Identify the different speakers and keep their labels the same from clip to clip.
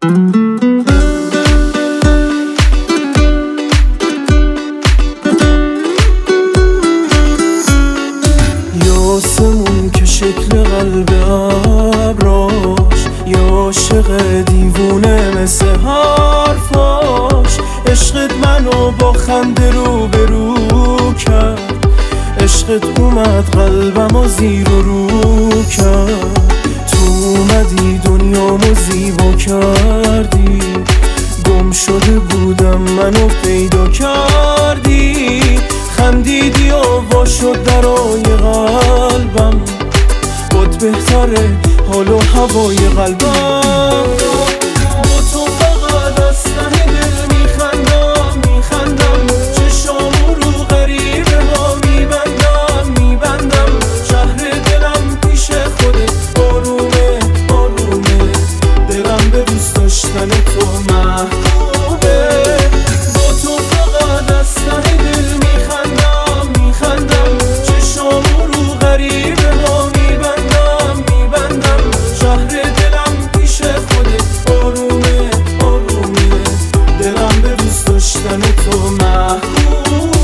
Speaker 1: آسمون که شکل قلب ابراش، یا عاشق دیوونه مثل حرفاش. عشقت منو با خنده رو به رو کرد، عشقت اومد قلبمو زیر و رو کرد. تو اومدی دنیامو زیبا کردی، گم شده بودم منو پیدا کردی. خندیدی و وا شد درای قلبم، بود بهتره حال و هوای قلبم. با تو فقط از ته دل میخندم، چشامو رو غریبه ها میبندم. شهر دلم پیش خودت آرومه، دلم به دوست داشتن تو محبوبه. با تو فقط از ته دل میخندم، چشامو رو غریبه ها میبندم. شهر دلم پیش خودت آرومه، دلم به دوست داشتن تو محبوبه.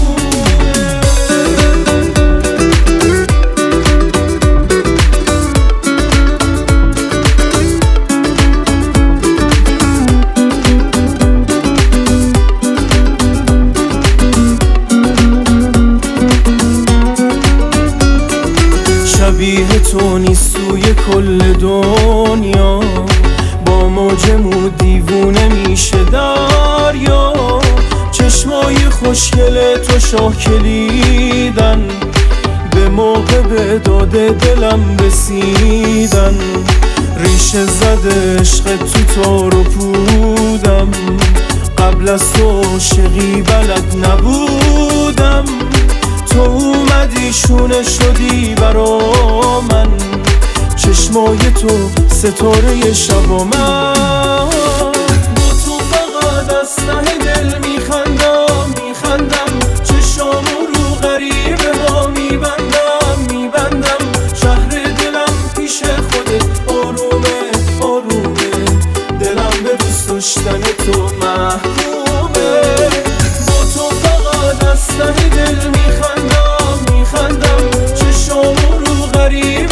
Speaker 1: شبیه تو نیست توی کل دنیا، با موجمون دیوونه میشه دریا. چشمای خوشگل تو شاه کلیدن، به موقع به داد دلم رسیدن. ریشه زده عشق تو تار و پودم، قبل از تو عاشقی بلد نبودم. تو اومدی شونه شدی برا من، چشمای تو ستاره شب و من. با تو فقط از ته دل میخندم، چشامو رو غریبه ها میبندم. شهر دلم پیش خودت آرومه، دلم به دوست داشتن تو محبوبه. با تو فقط از ته دل میخندم، چشامو رو غریبه